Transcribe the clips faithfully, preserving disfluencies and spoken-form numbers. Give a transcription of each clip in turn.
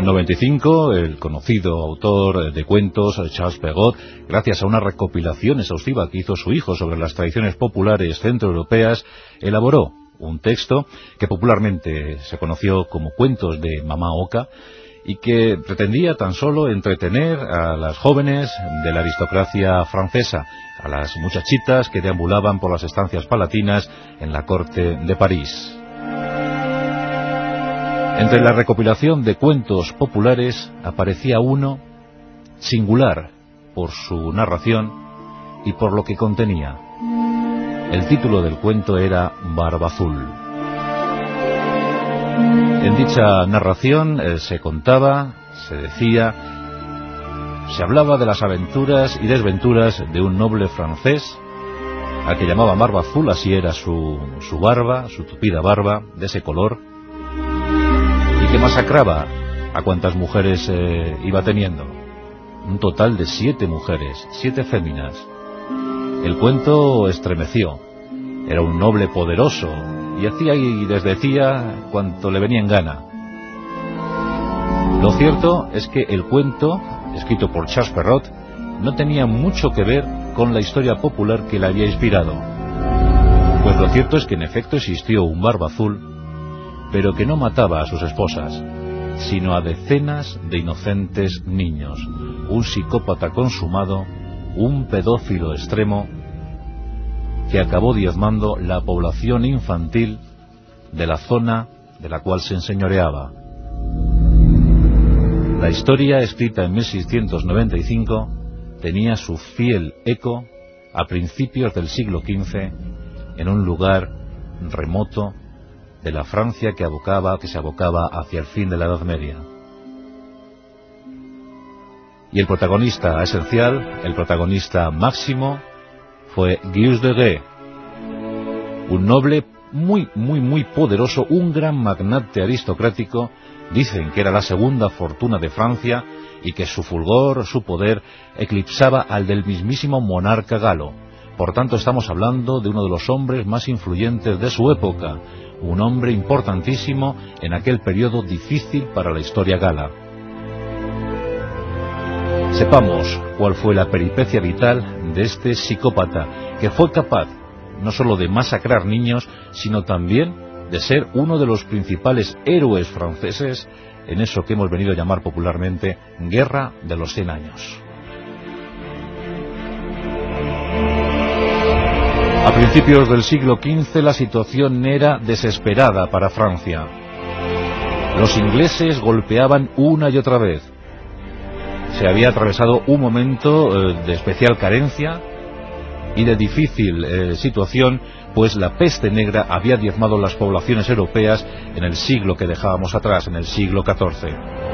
noventa y cinco, el conocido autor de cuentos, Charles Perrault, gracias a una recopilación exhaustiva que hizo su hijo sobre las tradiciones populares centroeuropeas, elaboró un texto que popularmente se conoció como Cuentos de Mamá Oca, y que pretendía tan solo entretener a las jóvenes de la aristocracia francesa, a las muchachitas que deambulaban por las estancias palatinas en la corte de París. Entre la recopilación de cuentos populares aparecía uno singular por su narración y por lo que contenía. El título del cuento era Barba Azul. En dicha narración eh, se contaba, se decía, se hablaba de las aventuras y desventuras de un noble francés, al que llamaban Barba Azul, así era su, su barba, su tupida barba, de ese color, y que masacraba a cuantas mujeres eh, iba teniendo. Un total de siete mujeres, siete féminas. El cuento estremeció. Era un noble poderoso, y hacía y desdecía cuanto le venía en gana. Lo cierto es que el cuento, escrito por Charles Perrault, no tenía mucho que ver con la historia popular que le había inspirado. Pues lo cierto es que en efecto existió un Barba Azul, pero que no mataba a sus esposas, sino a decenas de inocentes niños, un psicópata consumado, un pedófilo extremo, que acabó diezmando la población infantil de la zona de la cual se enseñoreaba. La historia, escrita en mil seiscientos noventa y cinco, tenía su fiel eco a principios del siglo quince en un lugar remoto de la Francia que abocaba, que se abocaba hacia el fin de la Edad Media. Y el protagonista esencial, el protagonista máximo, fue Gilles de Rais, un noble muy, muy, muy poderoso, un gran magnate aristocrático. Dicen que era la segunda fortuna de Francia y que su fulgor, su poder, eclipsaba al del mismísimo monarca galo. Por tanto, estamos hablando de uno de los hombres más influyentes de su época, un hombre importantísimo en aquel periodo difícil para la historia gala. Sepamos cuál fue la peripecia vital de este psicópata, que fue capaz no solo de masacrar niños, sino también de ser uno de los principales héroes franceses en eso que hemos venido a llamar popularmente Guerra de los Cien Años. A principios del siglo quince la situación era desesperada para Francia. Los ingleses golpeaban una y otra vez. Se había atravesado un momento eh, de especial carencia y de difícil eh, situación, pues la peste negra había diezmado las poblaciones europeas en el siglo que dejábamos atrás, en el siglo catorce.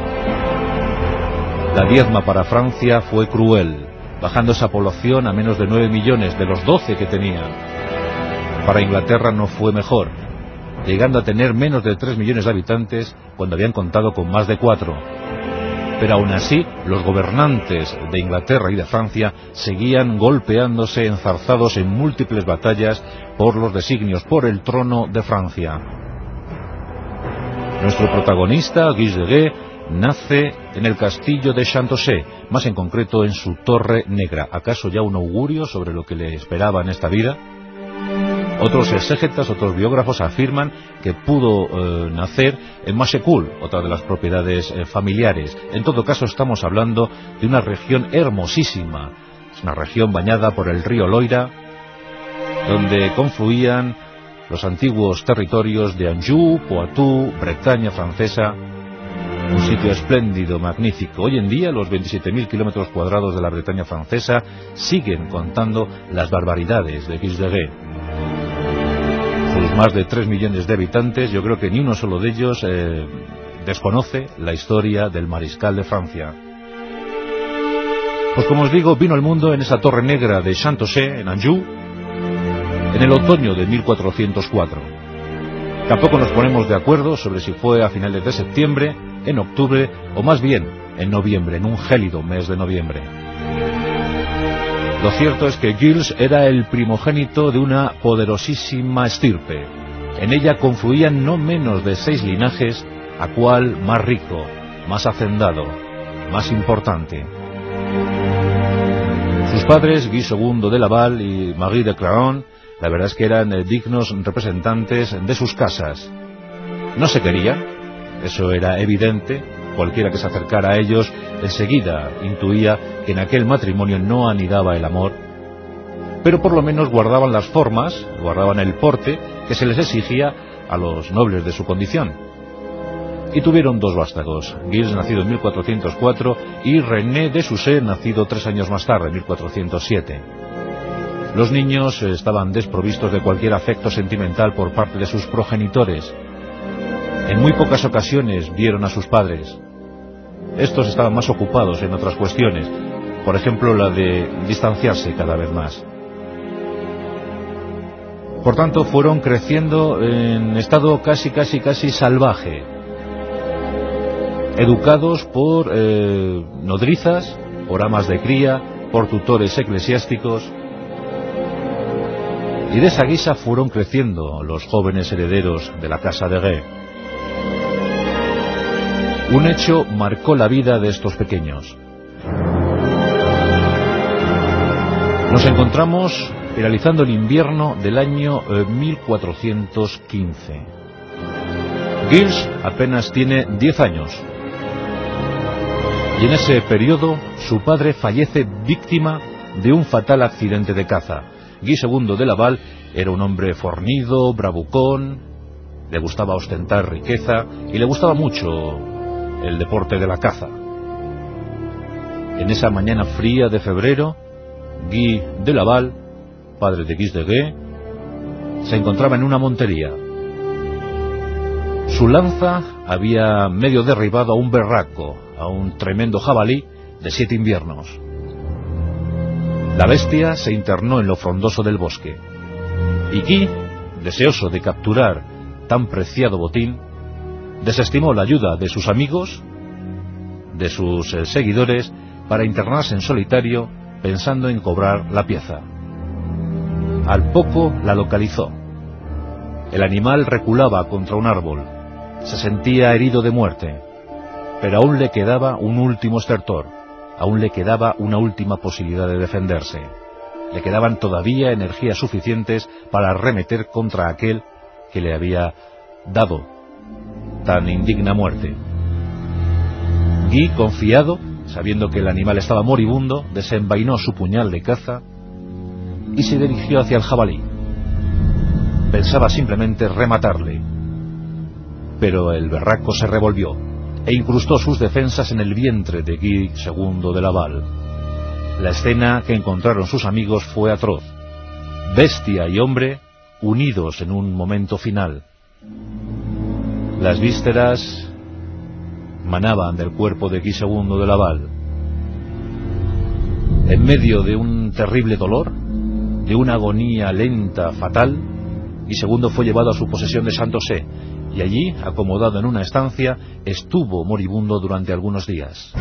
La diezma para Francia fue cruel, bajando esa población a menos de nueve millones de los doce que tenía. Para Inglaterra no fue mejor, llegando a tener menos de tres millones de habitantes cuando habían contado con más de cuatro. Pero aún así, los gobernantes de Inglaterra y de Francia seguían golpeándose, enzarzados en múltiples batallas por los designios, por el trono de Francia. Nuestro protagonista, Gilles de Rais, nace en el castillo de Chantocé, más en concreto en su Torre Negra. ¿Acaso ya un augurio sobre lo que le esperaba en esta vida? Otros exégetas, otros biógrafos afirman que pudo eh, nacer en Machecoul, otra de las propiedades eh, familiares. En todo caso, estamos hablando de una región hermosísima. Es una región bañada por el río Loira, donde confluían los antiguos territorios de Anjou, Poitou, Bretaña francesa. Un sitio espléndido, magnífico. Hoy en día los veintisiete mil kilómetros cuadrados de la Bretaña francesa siguen contando las barbaridades de Gilles de Rais. Sus más de tres millones de habitantes, yo creo que ni uno solo de ellos eh, desconoce la historia del mariscal de Francia. Pues como os digo, vino al mundo en esa Torre Negra de Chantocé, en Anjou, en el otoño de mil cuatrocientos cuatro. Tampoco nos ponemos de acuerdo sobre si fue a finales de septiembre, en octubre o más bien en noviembre, en un gélido mes de noviembre. Lo cierto es que Gilles era el primogénito de una poderosísima estirpe. En ella confluían no menos de seis linajes, a cual más rico. más hacendado, más importante. Sus padres, Guy segundo de Laval y Marie de Craon, la verdad es que eran eh, dignos representantes de sus casas. No se querían, eso era evidente. Cualquiera que se acercara a ellos enseguida intuía que en aquel matrimonio no anidaba el amor, pero por lo menos guardaban las formas, guardaban el porte que se les exigía a los nobles de su condición. Y tuvieron dos vástagos, Gilles, nacido en mil cuatrocientos cuatro, y René de Sucé, nacido tres años más tarde, en mil cuatrocientos siete. Los niños estaban desprovistos de cualquier afecto sentimental por parte de sus progenitores. En muy pocas ocasiones vieron a sus padres. Estos estaban más ocupados en otras cuestiones, por ejemplo la de distanciarse cada vez más. Por tanto, fueron creciendo en estado casi, casi, casi salvaje, educados por eh, nodrizas, por amas de cría, por tutores eclesiásticos, y de esa guisa fueron creciendo los jóvenes herederos de la casa de Gué. Un hecho marcó la vida de estos pequeños. Nos encontramos finalizando el invierno del año eh, mil cuatrocientos quince. Gilles apenas tiene diez años. Y en ese periodo su padre fallece víctima de un fatal accidente de caza. Guy segundo de Laval era un hombre fornido, bravucón, le gustaba ostentar riqueza y le gustaba mucho el deporte de la caza. En esa mañana fría de febrero, Guy de Laval, padre de Guy de Gué, se encontraba en una montería. Su lanza había medio derribado a un berraco, a un tremendo jabalí de siete inviernos. La bestia se internó en lo frondoso del bosque, y Guy, deseoso de capturar tan preciado botín, desestimó la ayuda de sus amigos, de sus eh, seguidores, para internarse en solitario, pensando en cobrar la pieza. Al poco la localizó. El animal reculaba contra un árbol. Se sentía herido de muerte, pero aún le quedaba un último estertor, aún le quedaba una última posibilidad de defenderse. Le quedaban todavía energías suficientes para arremeter contra aquel que le había dado tan indigna muerte. Guy, confiado, sabiendo que el animal estaba moribundo, desenvainó su puñal de caza y se dirigió hacia el jabalí. Pensaba simplemente rematarle, pero el berraco se revolvió e incrustó sus defensas en el vientre de Guy segundo de Laval. La escena que encontraron sus amigos fue atroz. Bestia y hombre unidos en un momento final. Las vísceras manaban del cuerpo de Guy segundo de Laval. En medio de un terrible dolor, de una agonía lenta, fatal, Guy segundo fue llevado a su posesión de Santossé, y allí, acomodado en una estancia, estuvo moribundo durante algunos días.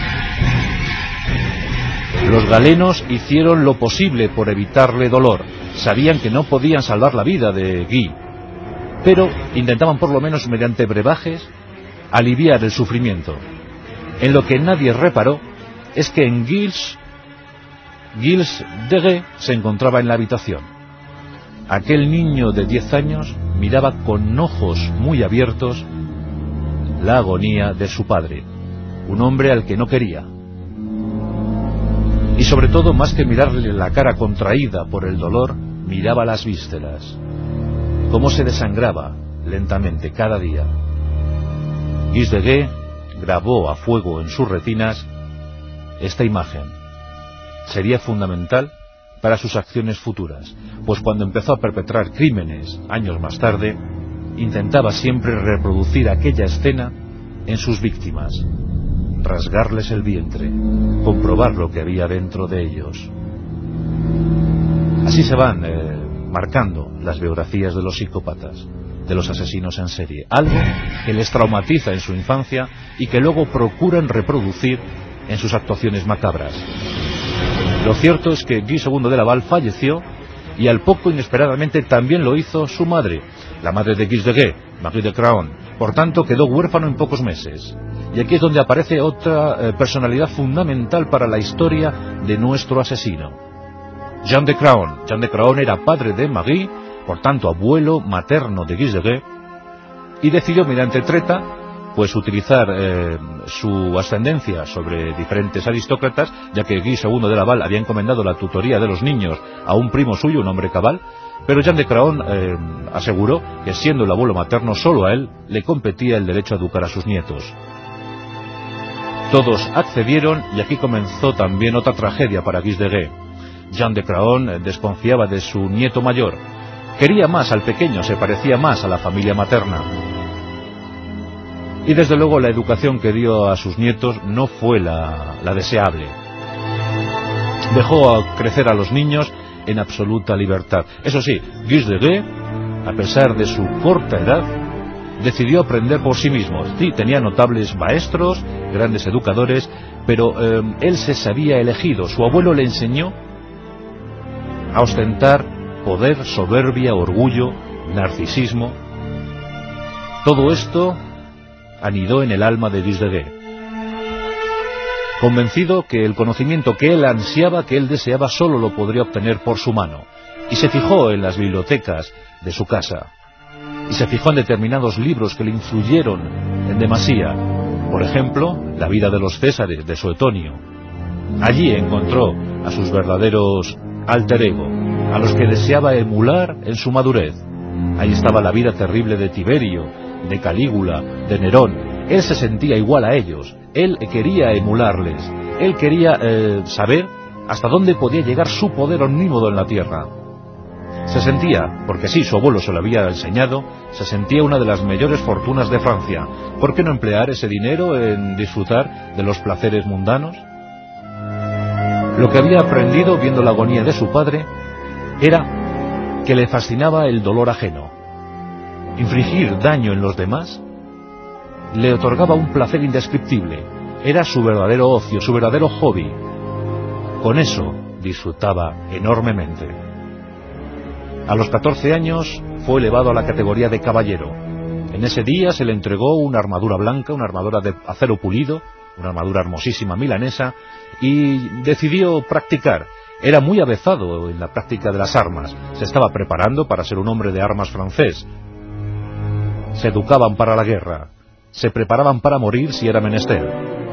Los galenos hicieron lo posible por evitarle dolor. Sabían que no podían salvar la vida de Guy, pero intentaban por lo menos mediante brebajes aliviar el sufrimiento. En lo que nadie reparó es que en Gilles, Gilles de Gué se encontraba en la habitación. Aquel niño de diez años miraba con ojos muy abiertos la agonía de su padre, un hombre al que no quería. Y sobre todo, más que mirarle la cara contraída por el dolor, miraba las vísceras, cómo se desangraba lentamente cada día. Guy de Gué grabó a fuego en sus retinas esta imagen. Sería fundamental para sus acciones futuras, pues cuando empezó a perpetrar crímenes años más tarde, intentaba siempre reproducir aquella escena en sus víctimas, rasgarles el vientre, comprobar lo que había dentro de ellos. Así se van eh, marcando las biografías de los psicópatas, de los asesinos en serie, algo que les traumatiza en su infancia y que luego procuran reproducir en sus actuaciones macabras. Lo cierto es que Guy segundo de Laval falleció, y al poco, inesperadamente, también lo hizo su madre, la madre de Guy de Gué, Marie de Craon, Por tanto, quedó huérfano en pocos meses. Y aquí es donde aparece otra eh, personalidad fundamental para la historia de nuestro asesino. Jean de Craon. Jean de Craon era padre de Marie, por tanto abuelo materno de Guy de Gué, y decidió, mediante treta, pues utilizar eh, su ascendencia sobre diferentes aristócratas, ya que Guy segundo de Laval había encomendado la tutoría de los niños a un primo suyo, un hombre cabal, pero Jean de Craon eh, aseguró que, siendo el abuelo materno, solo a él le competía el derecho a educar a sus nietos. Todos accedieron, y aquí comenzó también otra tragedia para Guy de Gué. Jean de Craon desconfiaba de su nieto mayor. Quería más al pequeño, se parecía más a la familia materna. Y desde luego la educación que dio a sus nietos no fue la, la deseable. Dejó a crecer a los niños en absoluta libertad. Eso sí, Guy de Gué, a pesar de su corta edad, decidió aprender por sí mismo. Sí, tenía notables maestros, grandes educadores, pero eh, él se sabía elegido. Su abuelo le enseñó a ostentar poder, soberbia, orgullo, narcisismo. Todo esto anidó en el alma de Guy de Gué, convencido que el conocimiento que él ansiaba, que él deseaba, solo lo podría obtener por su mano, y se fijó en las bibliotecas de su casa, y se fijó en determinados libros que le influyeron en demasía. Por ejemplo, La vida de los Césares, de Suetonio. Allí encontró a sus verdaderos alter ego, a los que deseaba emular en su madurez. Ahí estaba la vida terrible de Tiberio, de Calígula, de Nerón. Él se sentía igual a ellos, él quería emularles, él quería eh, saber hasta dónde podía llegar su poder omnímodo en la tierra. Se sentía, porque sí, su abuelo se lo había enseñado, se sentía una de las mayores fortunas de Francia. ¿Por qué no emplear ese dinero en disfrutar de los placeres mundanos? Lo que había aprendido viendo la agonía de su padre era que le fascinaba el dolor ajeno. Infligir daño en los demás le otorgaba un placer indescriptible. Era su verdadero ocio, su verdadero hobby. Con eso disfrutaba enormemente. A los catorce años fue elevado a la categoría de caballero. En ese día se le entregó una armadura blanca, una armadura de acero pulido, una armadura hermosísima milanesa, y decidió practicar. Era muy avezado en la práctica de las armas. Se estaba preparando para ser un hombre de armas francés. Se educaban para la guerra. Se preparaban para morir si era menester.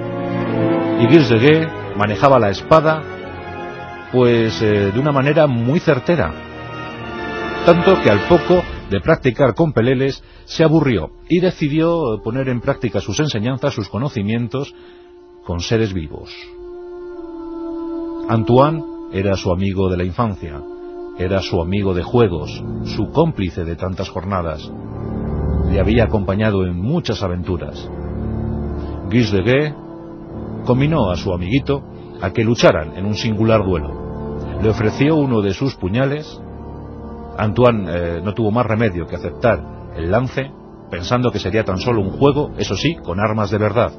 Y Guy de Gué manejaba la espada pues eh, de una manera muy certera. Tanto que al poco de practicar con peleles se aburrió y decidió poner en práctica sus enseñanzas, sus conocimientos con seres vivos. Antoine era su amigo de la infancia, era su amigo de juegos, su cómplice de tantas jornadas. Le había acompañado en muchas aventuras. Guy de Gué combinó a su amiguito a que lucharan en un singular duelo. Le ofreció uno de sus puñales. Antoine eh, no tuvo más remedio que aceptar el lance, pensando que sería tan solo un juego, eso sí, con armas de verdad.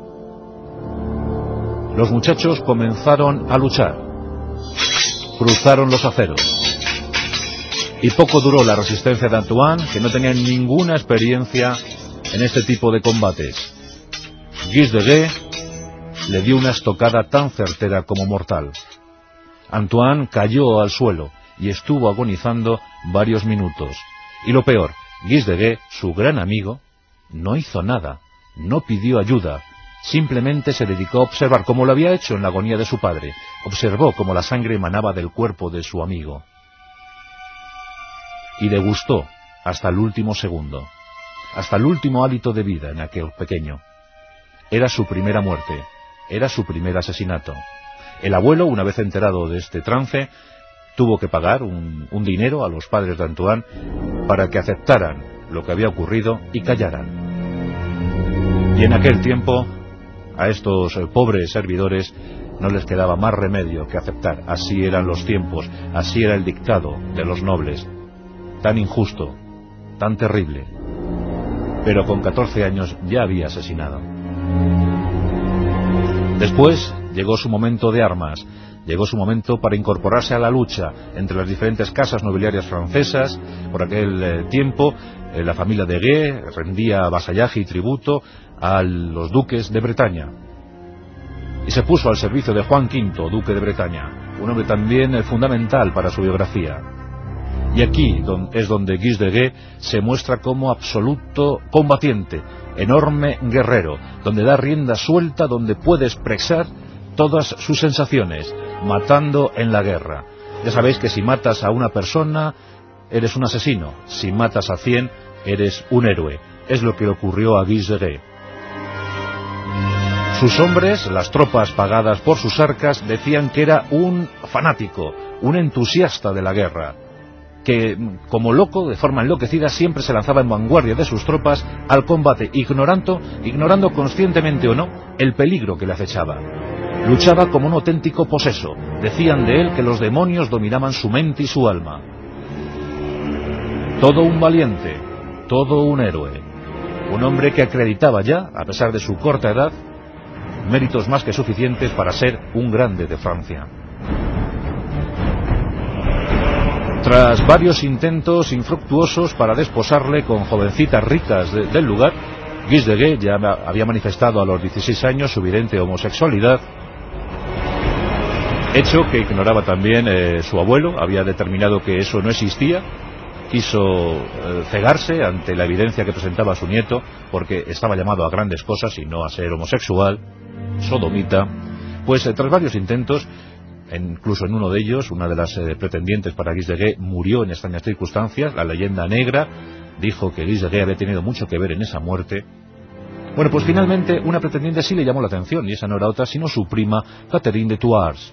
Los muchachos comenzaron a luchar. Cruzaron los aceros. Y poco duró la resistencia de Antoine, que no tenía ninguna experiencia en este tipo de combates. Guy de Gué le dio una estocada tan certera como mortal. Antoine cayó al suelo y estuvo agonizando varios minutos. Y lo peor, Guy de Gué, su gran amigo, no hizo nada, no pidió ayuda, simplemente se dedicó a observar, como lo había hecho en la agonía de su padre. Observó cómo la sangre emanaba del cuerpo de su amigo. Y degustó hasta el último segundo, hasta el último hálito de vida en aquel pequeño. Era su primera muerte, era su primer asesinato. El abuelo, una vez enterado de este trance, tuvo que pagar un, un dinero a los padres de Antoine para que aceptaran lo que había ocurrido y callaran. Y en aquel tiempo, a estos eh, pobres servidores no les quedaba más remedio que aceptar. Así eran los tiempos, así era el dictado de los nobles. Tan injusto, tan terrible, pero con catorce años ya había asesinado. Después llegó su momento de armas, llegó su momento para incorporarse a la lucha entre las diferentes casas nobiliarias francesas. Por aquel eh, tiempo, eh, la familia de Gué rendía vasallaje y tributo a los duques de Bretaña. Y se puso al servicio de Juan quinto, duque de Bretaña, un hombre también eh, fundamental para su biografía. Y aquí es donde Guise de Gué se muestra como absoluto combatiente, enorme guerrero, donde da rienda suelta, donde puede expresar todas sus sensaciones, matando en la guerra. Ya sabéis que si matas a una persona, eres un asesino. Si matas a cien, eres un héroe. Es lo que le ocurrió a Guise de Gué. Sus hombres, las tropas pagadas por sus arcas, decían que era un fanático, un entusiasta de la guerra, que como loco, de forma enloquecida, siempre se lanzaba en vanguardia de sus tropas al combate, ignorando, ignorando conscientemente o no el peligro que le acechaba. Luchaba como un auténtico poseso. Decían de él que los demonios dominaban su mente y su alma. Todo un valiente, todo un héroe, un hombre que acreditaba ya, a pesar de su corta edad, méritos más que suficientes para ser un grande de Francia. Tras varios intentos infructuosos para desposarle con jovencitas ricas de, del lugar, Guise de Gué ya había manifestado a los dieciséis años su evidente homosexualidad, hecho que ignoraba también eh, su abuelo. Había determinado que eso no existía. Quiso eh, cegarse ante la evidencia que presentaba su nieto, porque estaba llamado a grandes cosas y no a ser homosexual, sodomita. Pues eh, tras varios intentos, incluso en uno de ellos, una de las eh, pretendientes para Guise de Gué murió en extrañas circunstancias. La leyenda negra dijo que Guise de Gué había tenido mucho que ver en esa muerte. Bueno, pues finalmente una pretendiente sí le llamó la atención, y esa no era otra sino su prima Catherine de Thouars.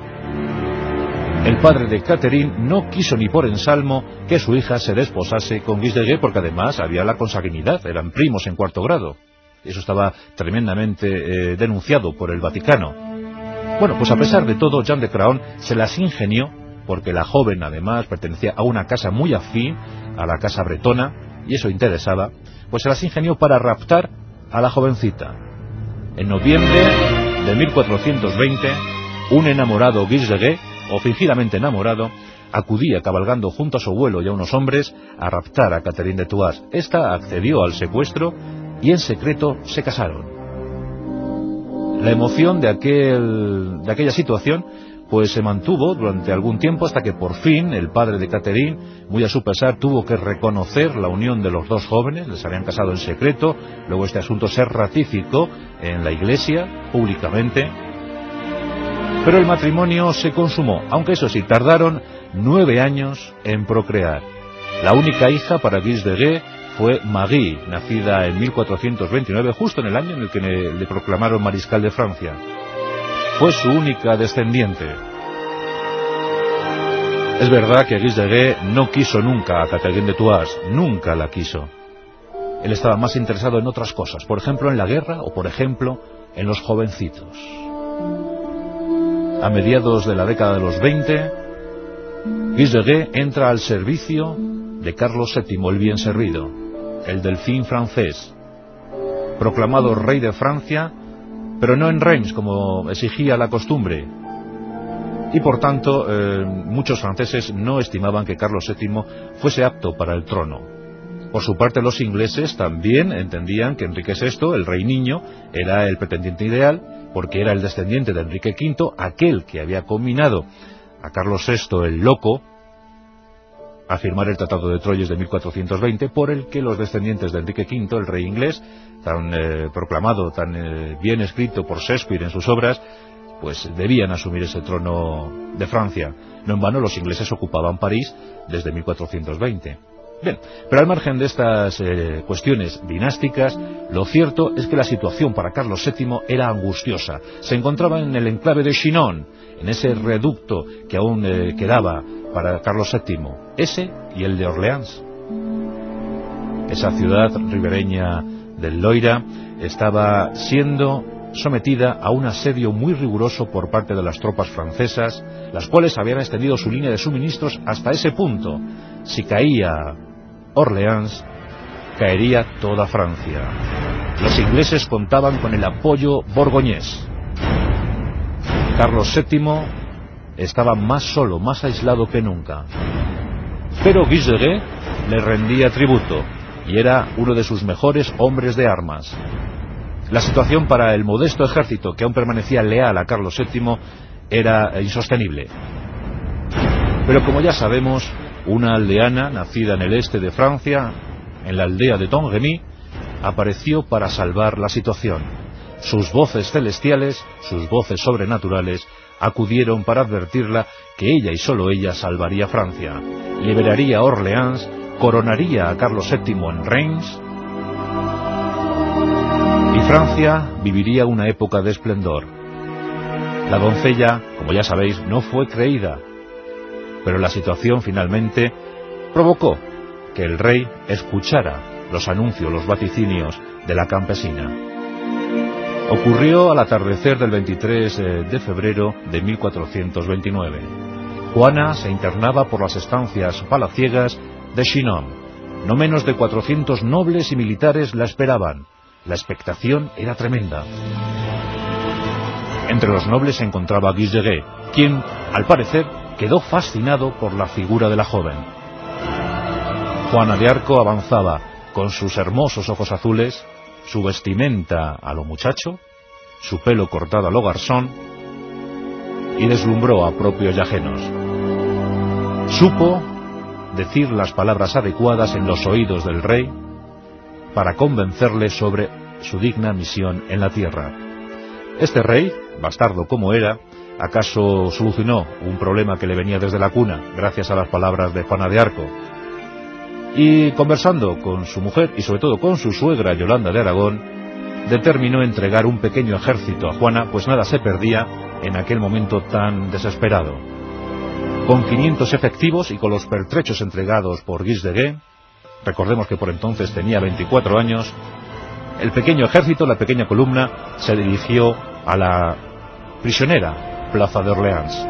El padre de Catherine no quiso ni por ensalmo que su hija se desposase con Guise de Gué, porque además había la consanguinidad, eran primos en cuarto grado. Eso estaba tremendamente eh, denunciado por el Vaticano. Bueno, pues a pesar de todo, Jean de Craon se las ingenió, porque la joven además pertenecía a una casa muy afín a la casa bretona, y eso interesaba, pues se las ingenió para raptar a la jovencita. En noviembre de mil cuatrocientos veinte, un enamorado Guise de Gué, o fingidamente enamorado, acudía cabalgando junto a su abuelo y a unos hombres a raptar a Catherine de Thouars. Esta accedió al secuestro y en secreto se casaron. La emoción de, aquel, de aquella situación pues se mantuvo durante algún tiempo, hasta que por fin el padre de Catherine, muy a su pesar, tuvo que reconocer la unión de los dos jóvenes. Les habían casado en secreto. Luego este asunto se ratificó en la iglesia públicamente, pero el matrimonio se consumó, aunque eso sí, tardaron nueve años en procrear. La única hija para Guise de Gué fue Marie, nacida en mil cuatrocientos veintinueve, justo en el año en el que le, le proclamaron mariscal de Francia. Fue su única descendiente. Es verdad que Guise de Gué no quiso nunca a Catherine de Thouars, nunca la quiso. Él estaba más interesado en otras cosas, por ejemplo en la guerra o por ejemplo en los jovencitos. A mediados de la década de los veinte, Guise de Gué entra al servicio de Carlos séptimo el bien servido, el delfín francés, proclamado rey de Francia, pero no en Reims como exigía la costumbre, y por tanto eh, muchos franceses no estimaban que Carlos séptimo fuese apto para el trono. Por su parte, los ingleses también entendían que Enrique sexto, el rey niño, era el pretendiente ideal, porque era el descendiente de Enrique quinto, aquel que había combinado a Carlos sexto el loco a firmar el Tratado de Troyes de mil cuatrocientos veinte, por el que los descendientes de Enrique quinto, el rey inglés, tan eh, proclamado, tan eh, bien escrito por Shakespeare en sus obras, pues debían asumir ese trono de Francia. No en vano los ingleses ocupaban París desde mil cuatrocientos veinte. Bien, pero al margen de estas eh, cuestiones dinásticas, lo cierto es que la situación para Carlos séptimo era angustiosa. Se encontraba en el enclave de Chinon, en ese reducto que aún eh, quedaba para Carlos séptimo, ese y el de Orleans. Esa ciudad ribereña del Loira estaba siendo sometida a un asedio muy riguroso por parte de las tropas francesas, las cuales habían extendido su línea de suministros hasta ese punto. Si caía Orleans, caería toda Francia. Los ingleses contaban con el apoyo borgoñés. Carlos séptimo estaba más solo, más aislado que nunca. Pero Guise le rendía tributo y era uno de sus mejores hombres de armas. La situación para el modesto ejército que aún permanecía leal a Carlos séptimo era insostenible. Pero como ya sabemos, una aldeana nacida en el este de Francia, en la aldea de Domremy, apareció para salvar la situación. Sus voces celestiales, sus voces sobrenaturales, acudieron para advertirla que ella y solo ella salvaría Francia, liberaría Orleans, coronaría a Carlos séptimo en Reims, y Francia viviría una época de esplendor. La doncella, como ya sabéis, no fue creída, pero la situación finalmente provocó que el rey escuchara los anuncios, los vaticinios de la campesina. Ocurrió al atardecer del veintitrés de febrero de mil cuatrocientos veintinueve. Juana se internaba por las estancias palaciegas de Chinon. No menos de cuatrocientos nobles y militares la esperaban. La expectación era tremenda. Entre los nobles se encontraba Guise, quien, al parecer, quedó fascinado por la figura de la joven. Juana de Arco avanzaba con sus hermosos ojos azules, su vestimenta a lo muchacho, su pelo cortado a lo garzón, y deslumbró a propios y ajenos. Supo decir las palabras adecuadas en los oídos del rey para convencerle sobre su digna misión en la tierra. Este rey, bastardo como era, acaso solucionó un problema que le venía desde la cuna, gracias a las palabras de Juana de Arco. Y conversando con su mujer y sobre todo con su suegra Yolanda de Aragón, determinó entregar un pequeño ejército a Juana, pues nada se perdía en aquel momento tan desesperado. Con quinientos efectivos y con los pertrechos entregados por Guise de Gué, recordemos que por entonces tenía veinticuatro años, el pequeño ejército, la pequeña columna, se dirigió a la prisionera plaza de Orleans.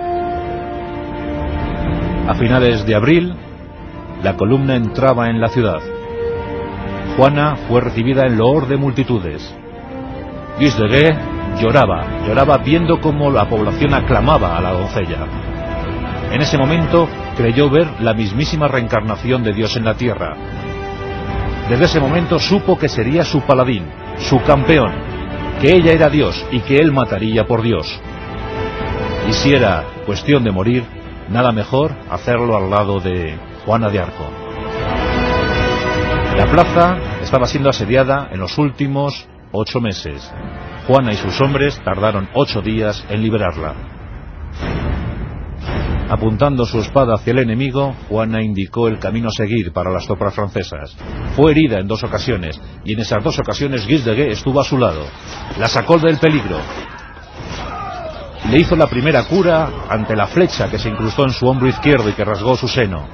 A finales de abril, la columna entraba en la ciudad. Juana fue recibida en loor de multitudes. Guise de Gué lloraba, lloraba viendo cómo la población aclamaba a la doncella. En ese momento creyó ver la mismísima reencarnación de Dios en la tierra. Desde ese momento supo que sería su paladín, su campeón, que ella era Dios y que él mataría por Dios. Y si era cuestión de morir, nada mejor hacerlo al lado de Juana de Arco. La plaza estaba siendo asediada en los últimos ocho meses. Juana y sus hombres tardaron ocho días en liberarla. Apuntando su espada hacia el enemigo, Juana indicó el camino a seguir para las tropas francesas. Fue herida en dos ocasiones, y en esas dos ocasiones Guise de Gué estuvo a su lado. La sacó del peligro. Le hizo la primera cura ante la flecha que se incrustó en su hombro izquierdo y que rasgó su seno.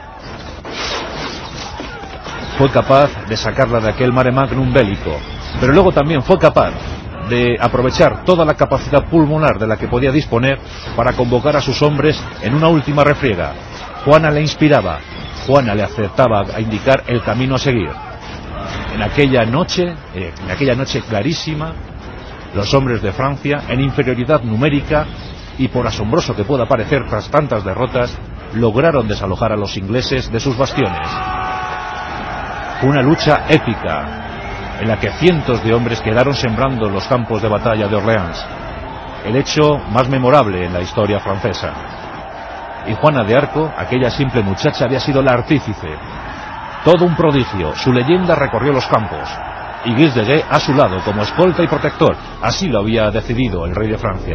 Fue capaz de sacarla de aquel mare magnum bélico, pero luego también fue capaz de aprovechar toda la capacidad pulmonar de la que podía disponer para convocar a sus hombres en una última refriega. Juana le inspiraba, Juana le acertaba a indicar el camino a seguir. En aquella noche, eh, en aquella noche clarísima, los hombres de Francia, en inferioridad numérica y por asombroso que pueda parecer tras tantas derrotas, lograron desalojar a los ingleses de sus bastiones. Fue una lucha épica en la que cientos de hombres quedaron sembrando los campos de batalla de Orleans, el hecho más memorable en la historia francesa. Y Juana de Arco, aquella simple muchacha, había sido la artífice. Todo un prodigio, su leyenda recorrió los campos, y Guise de Gué a su lado como escolta y protector. Así lo había decidido el rey de Francia.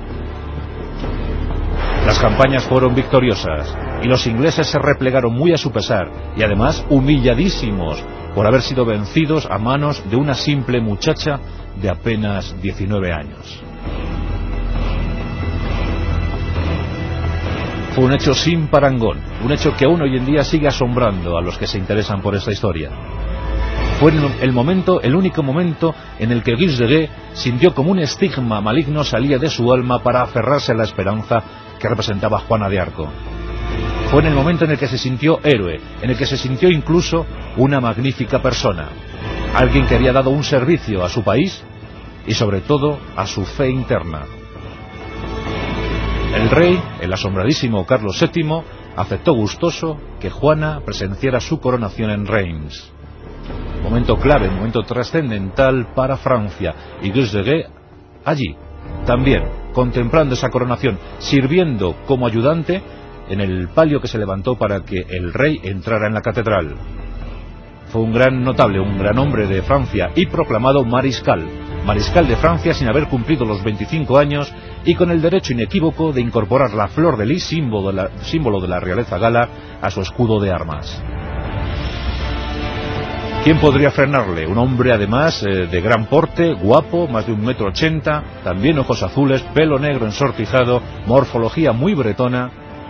Las campañas fueron victoriosas y los ingleses se replegaron muy a su pesar y además humilladísimos por haber sido vencidos a manos de una simple muchacha de apenas diecinueve años. Fue un hecho sin parangón, un hecho que aún hoy en día sigue asombrando a los que se interesan por esta historia. Fue el momento, el único momento en el que Guise de Gué sintió como un estigma maligno salía de su alma para aferrarse a la esperanza que representaba Juana de Arco. Fue en el momento en el que se sintió héroe, en el que se sintió incluso una magnífica persona, alguien que había dado un servicio a su país y sobre todo a su fe interna. El rey, el asombradísimo Carlos séptimo, aceptó gustoso que Juana presenciara su coronación en Reims. Momento clave, momento trascendental para Francia, y Guy de Gué allí, también, contemplando esa coronación, sirviendo como ayudante en el palio que se levantó para que el rey entrara en la catedral. Fue un gran notable, un gran hombre de Francia y proclamado mariscal, mariscal de Francia sin haber cumplido los veinticinco años y con el derecho inequívoco de incorporar la flor de lis, símbolo de la, símbolo de la realeza gala, a su escudo de armas. ¿Quién podría frenarle? Un hombre además eh, de gran porte, guapo, más de un metro ochenta, también ojos azules, pelo negro ensortijado, morfología muy bretona,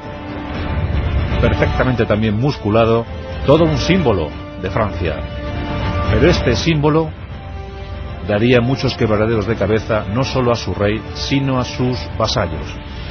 perfectamente también musculado, todo un símbolo de Francia. Pero este símbolo daría muchos quebraderos de cabeza no solo a su rey, sino a sus vasallos.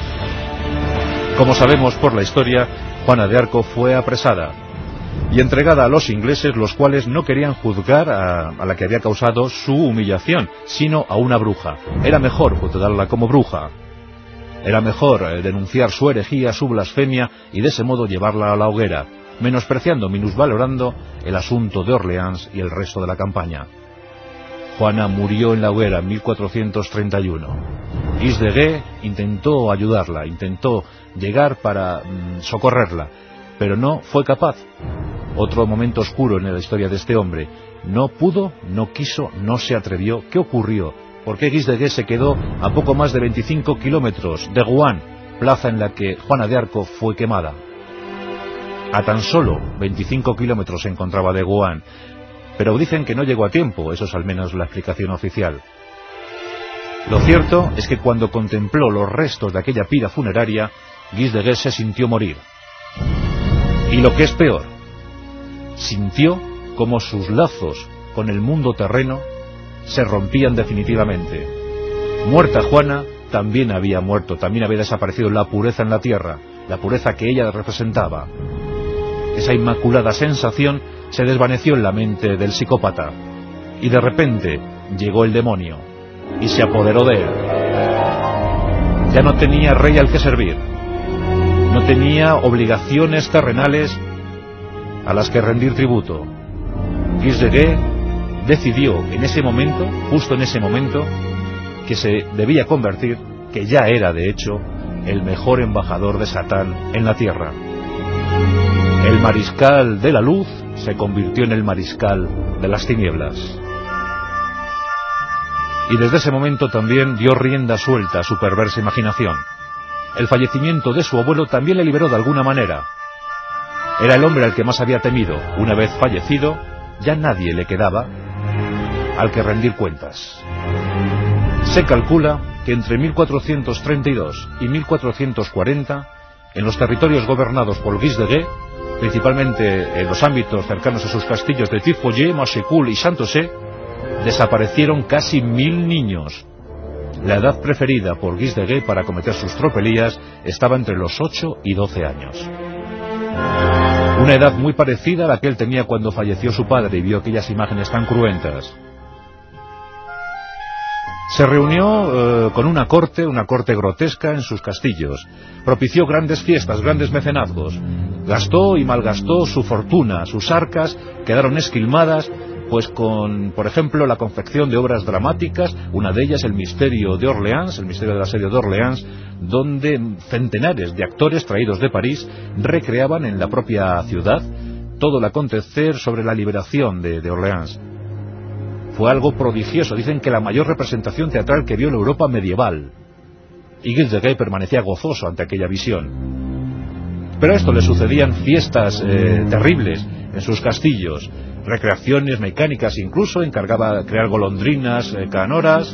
Como sabemos por la historia, Juana de Arco fue apresada y entregada a los ingleses, los cuales no querían juzgar a, a la que había causado su humillación, sino a una bruja. Era mejor juzgarla como bruja. Era mejor eh, denunciar su herejía, su blasfemia, y de ese modo llevarla a la hoguera, menospreciando, minusvalorando el asunto de Orleans y el resto de la campaña. Juana murió en la hoguera en mil cuatrocientos treinta y uno. Guy de Gué intentó ayudarla, intentó llegar para mm, socorrerla, pero no fue capaz. Otro momento oscuro en la historia de este hombre. No pudo, no quiso, no se atrevió. ¿Qué ocurrió? ¿Por qué Guy de Gué se quedó a poco más de veinticinco kilómetros de Rouen, plaza en la que Juana de Arco fue quemada? A tan solo veinticinco kilómetros se encontraba de Rouen, pero dicen que no llegó a tiempo, eso es al menos la explicación oficial. Lo cierto es que cuando contempló los restos de aquella pira funeraria, Guy de Gué se sintió morir. Y lo que es peor, sintió como sus lazos con el mundo terreno se rompían definitivamente. Muerta Juana, también había muerto, también había desaparecido la pureza en la tierra, la pureza que ella representaba. Esa inmaculada sensación se desvaneció en la mente del psicópata, y de repente llegó el demonio, y se apoderó de él. Ya no tenía rey al que servir, no tenía obligaciones terrenales a las que rendir tributo. Guy de Gué decidió en ese momento, justo en ese momento, que se debía convertir, que ya era de hecho, el mejor embajador de Satán en la tierra. El mariscal de la luz se convirtió en el mariscal de las tinieblas. Y desde ese momento también dio rienda suelta a su perversa imaginación. El fallecimiento de su abuelo también le liberó de alguna manera. Era el hombre al que más había temido. Una vez fallecido, ya nadie le quedaba al que rendir cuentas. Se calcula que entre mil cuatrocientos treinta y dos y mil cuatrocientos cuarenta, en los territorios gobernados por Guy de Gué, principalmente en los ámbitos cercanos a sus castillos de Tifollé, Machecoul y Chantosé, desaparecieron casi mil niños. La edad preferida por Guy de Gué para cometer sus tropelías estaba entre los ocho y doce años. Una edad muy parecida a la que él tenía cuando falleció su padre y vio aquellas imágenes tan cruentas. Se reunió eh, con una corte, una corte grotesca en sus castillos. Propició grandes fiestas, grandes mecenazgos. Gastó y malgastó su fortuna, sus arcas quedaron esquilmadas, pues con, por ejemplo, la confección de obras dramáticas, una de ellas El misterio de Orleans, el misterio del asedio de Orleans, donde centenares de actores traídos de París recreaban en la propia ciudad todo el acontecer sobre la liberación de, de Orleans. Fue algo prodigioso, dicen que la mayor representación teatral que vio en Europa medieval. Y Guy de Gué permanecía gozoso ante aquella visión. Pero a esto le sucedían fiestas eh, terribles en sus castillos, recreaciones mecánicas, incluso encargaba de crear golondrinas, eh, canoras,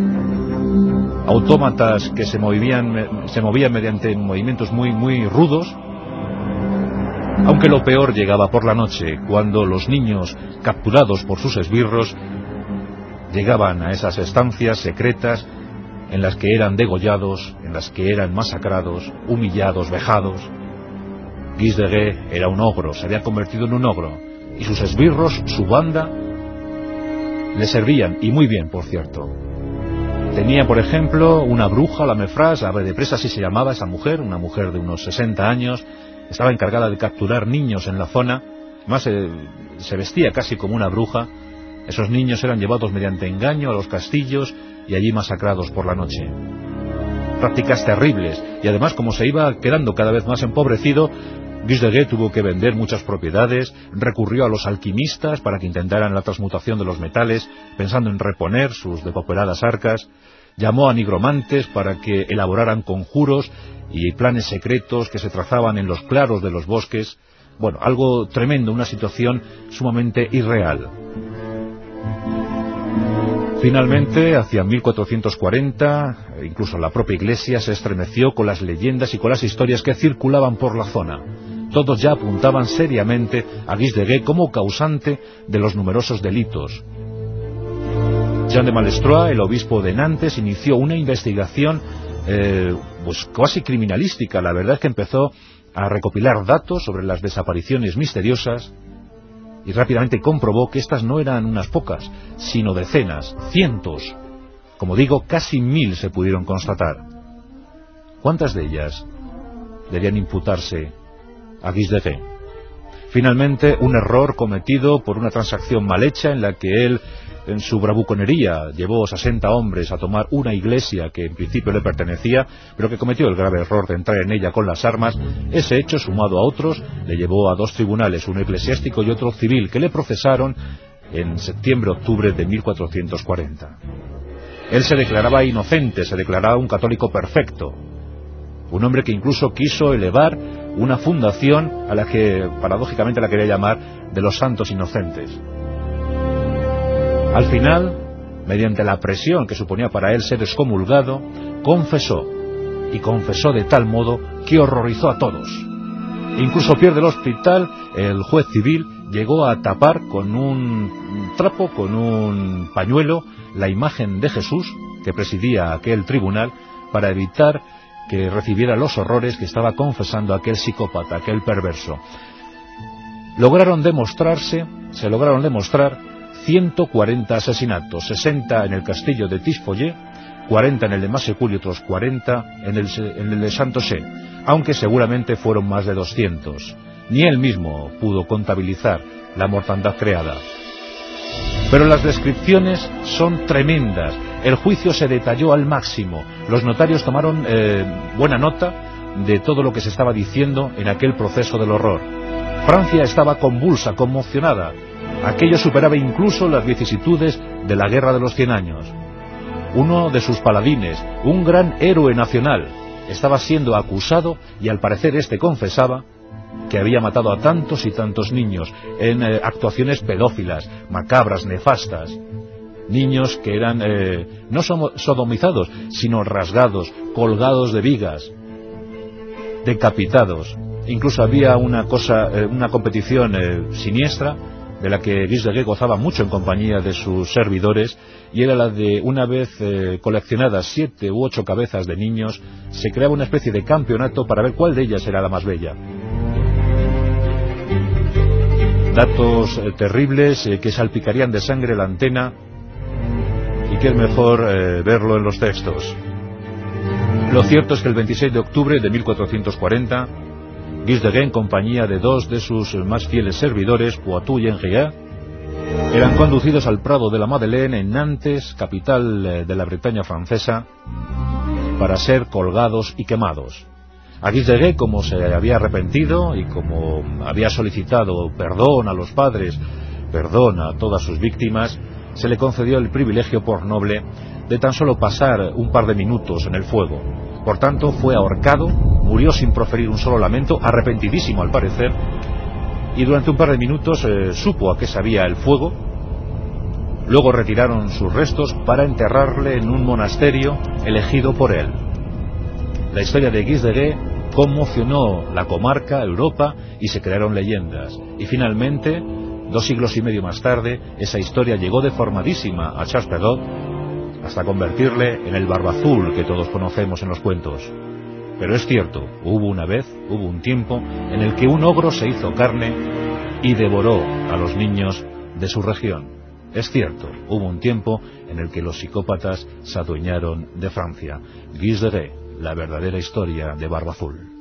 autómatas que se movían, se movían mediante movimientos muy, muy rudos. Aunque lo peor llegaba por la noche, cuando los niños, capturados por sus esbirros, llegaban a esas estancias secretas en las que eran degollados, en las que eran masacrados, humillados, vejados. Guy de Gué era un ogro, se había convertido en un ogro, y sus esbirros, su banda, le servían, y muy bien, por cierto. Tenía, por ejemplo, una bruja, la Mefras, ave de presa, así se llamaba esa mujer, una mujer de unos sesenta años, estaba encargada de capturar niños en la zona, además eh, se vestía casi como una bruja. Esos niños eran llevados mediante engaño a los castillos y allí masacrados por la noche. Prácticas terribles, y además, como se iba quedando cada vez más empobrecido, Guy de Guet tuvo que vender muchas propiedades, recurrió a los alquimistas para que intentaran la transmutación de los metales, pensando en reponer sus depauperadas arcas, llamó a nigromantes para que elaboraran conjuros y planes secretos que se trazaban en los claros de los bosques. Bueno, algo tremendo, una situación sumamente irreal. Finalmente, hacia mil cuatrocientos cuarenta, incluso la propia Iglesia se estremeció con las leyendas y con las historias que circulaban por la zona. Todos ya apuntaban seriamente a Guy de Guet como causante de los numerosos delitos. Jean de Malestroit, el obispo de Nantes, inició una investigación eh, pues casi criminalística. La verdad es que empezó a recopilar datos sobre las desapariciones misteriosas y rápidamente comprobó que estas no eran unas pocas, sino decenas, cientos. Como digo, casi mil se pudieron constatar. ¿Cuántas de ellas debían imputarse a Guy de Guet? Finalmente, un error cometido por una transacción mal hecha en la que él, en su bravuconería, llevó sesenta hombres a tomar una iglesia que en principio le pertenecía, pero que cometió el grave error de entrar en ella con las armas. Ese hecho, sumado a otros, le llevó a dos tribunales, uno eclesiástico y otro civil, que le procesaron en septiembre-octubre de mil cuatrocientos cuarenta. Él se declaraba inocente, se declaraba un católico perfecto, un hombre que incluso quiso elevar una fundación a la que paradójicamente la quería llamar de los santos inocentes. Al final, mediante la presión que suponía para él ser excomulgado, confesó, y confesó de tal modo que horrorizó a todos. Incluso pierde el hospital, el juez civil llegó a tapar con un trapo, con un pañuelo, la imagen de Jesús que presidía aquel tribunal para evitar que recibiera los horrores que estaba confesando aquel psicópata, aquel perverso. Lograron demostrarse, se lograron demostrar ciento cuarenta asesinatos, sesenta en el castillo de Tisfollet, cuarenta en el de Massecul y otros cuarenta en el, en el de Santoché, aunque seguramente fueron más de doscientos. Ni él mismo pudo contabilizar la mortandad creada. Pero las descripciones son tremendas. El juicio se detalló al máximo. Los notarios tomaron eh, buena nota de todo lo que se estaba diciendo en aquel proceso del horror. Francia estaba convulsa, conmocionada. Aquello superaba incluso las vicisitudes de la Guerra de los Cien Años. Uno de sus paladines, un gran héroe nacional, estaba siendo acusado y al parecer este confesaba que había matado a tantos y tantos niños en eh, actuaciones pedófilas, macabras, nefastas. Niños que eran eh, no sodomizados, sino rasgados, colgados de vigas, decapitados. Incluso había una cosa, eh, una competición eh, siniestra, de la que Guy de Guet gozaba mucho en compañía de sus servidores, y era la de, una vez eh, coleccionadas siete u ocho cabezas de niños, se creaba una especie de campeonato para ver cuál de ellas era la más bella. Datos eh, terribles eh, que salpicarían de sangre la antena, y que es mejor eh, verlo en los textos. Lo cierto es que el veintiséis de octubre de mil cuatrocientos cuarenta, Guy de Guet, en compañía de dos de sus más fieles servidores, Poitou y Henriat, eran conducidos al Prado de la Madeleine en Nantes, capital de la Bretaña francesa, para ser colgados y quemados. A Guy de Guet, como se había arrepentido y como había solicitado perdón a los padres, perdón a todas sus víctimas, se le concedió el privilegio por noble de tan solo pasar un par de minutos en el fuego. Por tanto, fue ahorcado, murió sin proferir un solo lamento, arrepentidísimo al parecer, y durante un par de minutos eh, supo a qué sabía el fuego. Luego retiraron sus restos para enterrarle en un monasterio elegido por él. La historia de Guy de Guet conmocionó la comarca, Europa, y se crearon leyendas. Y finalmente, dos siglos y medio más tarde, esa historia llegó deformadísima a Charles Perrault hasta convertirle en el Barba Azul que todos conocemos en los cuentos. Pero es cierto, hubo una vez, hubo un tiempo en el que un ogro se hizo carne y devoró a los niños de su región. Es cierto, hubo un tiempo en el que los psicópatas se adueñaron de Francia. Guy de Rais, la verdadera historia de Barba Azul.